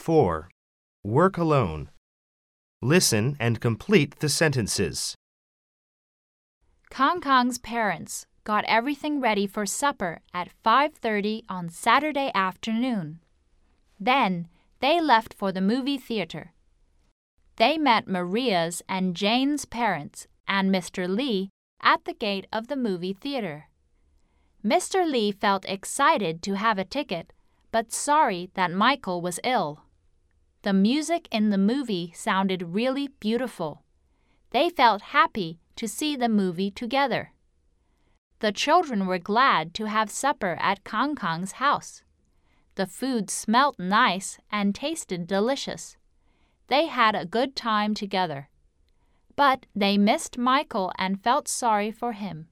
4. Work alone. Listen and complete the sentences. Kong Kong's parents got everything ready for supper at 5:30 on Saturday afternoon. Then they left for the movie theater. They met Maria's and Jane's parents and Mr. Lee at the gate of the movie theater. Mr. Lee felt excited to have a ticket, but sorry that Michael was ill. The music in the movie sounded really beautiful. They felt happy to see the movie together. The children were glad to have supper at Kong Kong's house. The food smelt nice and tasted delicious. They had a good time together. But they missed Michael and felt sorry for him.